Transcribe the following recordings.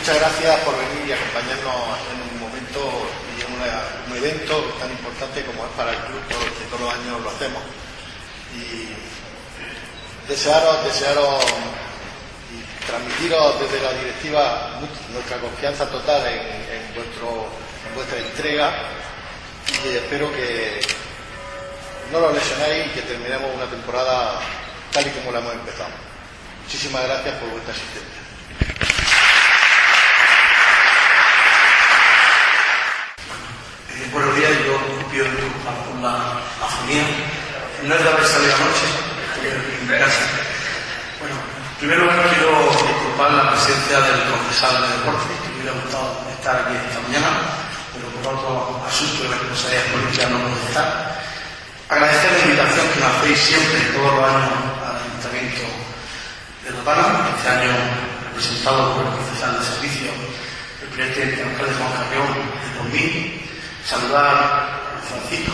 muchas gracias por venir y acompañarnos en un momento y en un evento tan importante como es para el club, que todos los años lo hacemos. Y desearos y transmitiros desde la directiva nuestra confianza total en vuestra entrega, y espero que no lo lesionéis y que terminemos una temporada tal y como la hemos empezado. Muchísimas gracias por vuestra asistencia. Buenos días, yo pido disculpas por la afonía. No es de haber salido anoche, estoy en mi casa. Bueno, primero quiero disculpar la presencia del concejal de deportes, que me hubiera gustado estar aquí esta mañana, pero por otro asunto de la responsabilidad política no puede estar. Agradecer la invitación que me hacéis siempre, todos los años, al Ayuntamiento de Totana, este año representado por el concejal de servicio, el presidente alcalde Juan Carrión, y por mí. Saludar a Francisco,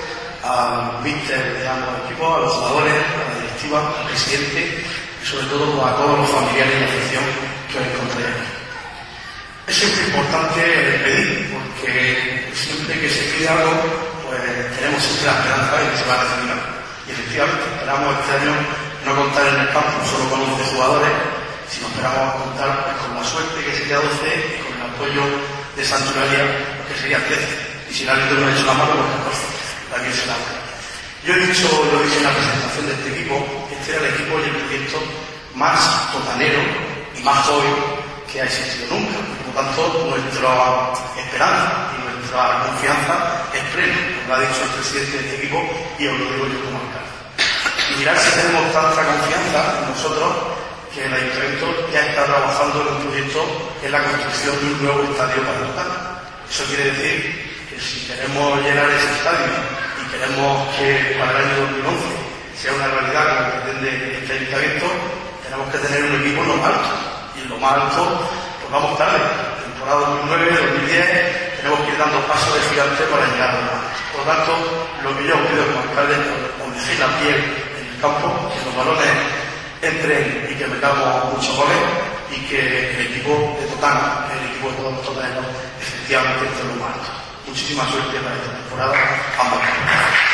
al míster de ambos equipos, a los jugadores, a la directiva, al presidente y sobre todo a todos los familiares y la afición que os encontré aquí. Es siempre importante pedir, porque siempre que se pide algo, pues tenemos siempre la esperanza de que se va a recibir algo. Y efectivamente, esperamos este año no contar en el campo solo con 11 jugadores, sino esperamos contar pues, con la suerte que sería 12 y con el apoyo de Santuralia, que sería 13. Y si nadie no ha hecho la mano, pues también se la hace. Yo he dicho en la presentación de este equipo, que este era el equipo y el proyecto más totanero y más joven que ha existido nunca. Por lo tanto, nuestra esperanza y nuestra confianza es plena, lo ha dicho el presidente de este equipo y os lo digo yo como alcalde. Y mirar si tenemos tanta confianza en nosotros que el Ayuntamiento ya está trabajando en un proyecto que es la construcción de un nuevo estadio para Totana. Eso quiere decir que si queremos llenar ese estadio y queremos que para el año 2011 sea una realidad como pretende este Ayuntamiento, tenemos que tener un equipo en lo más alto. Y en lo más alto, pues vamos tarde. Temporada 2009, 2010, tenemos que ir dando pasos de gigante para llegar a lo más alto. Por lo tanto, lo que yo pido como alcalde es que dejéis la piel en el campo, que los balones entren y que metamos muchos goles y que el equipo de Totana, el equipo de todos los totaneros, efectivamente esté en lo más alto. Muchísima suerte para esta temporada, ambas.